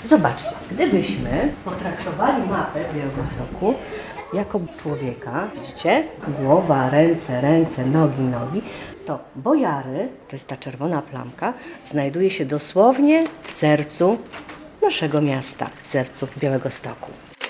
Zobaczcie, gdybyśmy potraktowali mapę Białegostoku jako człowieka, widzicie, głowa, ręce, nogi, to Bojary, to jest ta czerwona plamka, znajduje się dosłownie w sercu naszego miasta, w sercu Białegostoku.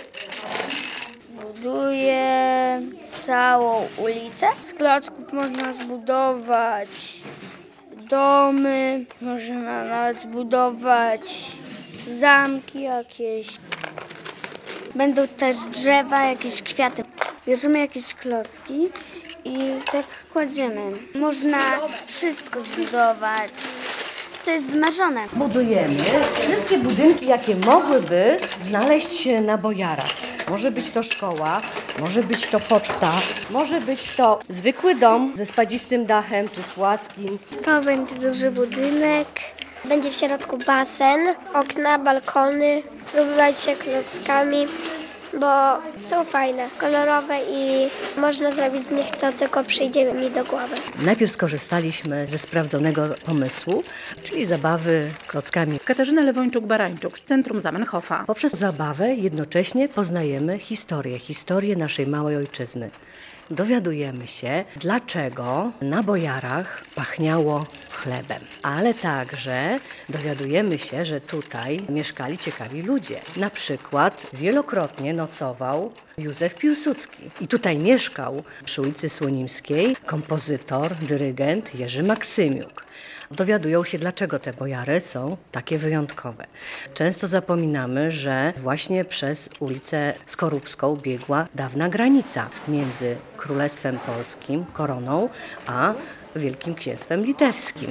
Buduje całą ulicę. Z klocków można zbudować domy, można nawet zbudować zamki jakieś. Będą też drzewa, jakieś kwiaty. Bierzemy jakieś klocki i tak kładziemy. Można wszystko zbudować. To jest wymarzone. Budujemy wszystkie budynki, jakie mogłyby znaleźć się na Bojarach. Może być to szkoła, może być to poczta, może być to zwykły dom ze spadzistym dachem czy z płaskim. To będzie duży budynek. Będzie w środku basen, okna, balkony. Zdobywać się klockami, bo są fajne, kolorowe i można zrobić z nich co tylko przyjdzie mi do głowy. Najpierw skorzystaliśmy ze sprawdzonego pomysłu, czyli zabawy klockami. Katarzyna Lewończuk-Barańczuk z Centrum Zamenhofa. Poprzez zabawę jednocześnie poznajemy historię naszej małej ojczyzny. Dowiadujemy się, dlaczego na Bojarach pachniało chlebem. Ale także dowiadujemy się, że tutaj mieszkali ciekawi ludzie. Na przykład wielokrotnie nocował Józef Piłsudski. I tutaj mieszkał przy ulicy Słonimskiej kompozytor, dyrygent Jerzy Maksymiuk. Dowiadują się, dlaczego te Bojary są takie wyjątkowe. Często zapominamy, że właśnie przez ulicę Skorupską biegła dawna granica między Królestwem Polskim, koroną, a Wielkim Księstwem Litewskim.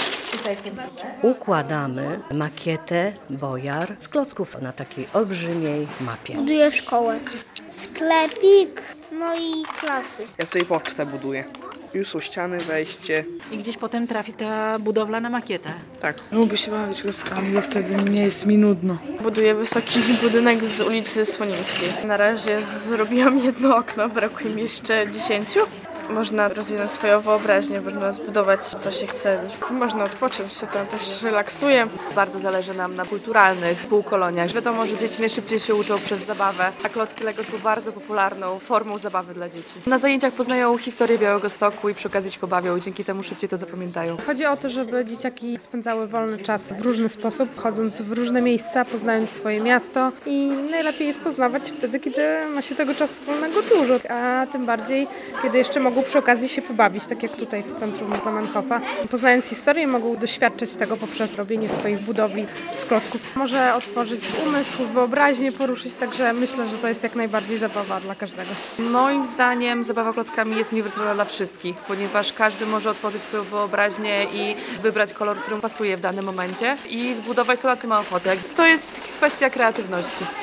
Układamy makietę Bojar z klocków na takiej olbrzymiej mapie. Buduję szkołę, sklepik, no i klasy. Ja tutaj pocztę buduję. Już są ściany, wejście. I gdzieś potem trafi ta budowla na makietę. Tak. Lubię się bawić klockami, bo wtedy nie jest mi nudno. Buduję wysoki budynek z ulicy Słonimskiej. Na razie zrobiłam jedno okno, brakuje mi jeszcze 10. Można rozwinąć swoją wyobraźnię, można zbudować co się chce. Można odpocząć, się tam też relaksuje. Bardzo zależy nam na kulturalnych półkoloniach. Wiadomo, że dzieci najszybciej się uczą przez zabawę, a klocki Lego są bardzo popularną formą zabawy dla dzieci. Na zajęciach poznają historię Białegostoku i przy okazji się pobawią i dzięki temu szybciej to zapamiętają. Chodzi o to, żeby dzieciaki spędzały wolny czas w różny sposób, chodząc w różne miejsca, poznając swoje miasto i najlepiej jest poznawać wtedy, kiedy ma się tego czasu wolnego dużo, a tym bardziej, kiedy jeszcze mogą przy okazji się pobawić, tak jak tutaj w Centrum Zamenhofa. Poznając historię, mogą doświadczyć tego poprzez robienie swoich budowli z klocków. Może otworzyć umysł, wyobraźnię, poruszyć, także myślę, że to jest jak najbardziej zabawa dla każdego. Moim zdaniem zabawa klockami jest uniwersalna dla wszystkich, ponieważ każdy może otworzyć swoją wyobraźnię i wybrać kolor, który mu pasuje w danym momencie i zbudować to, na co ma ochotę. To jest kwestia kreatywności.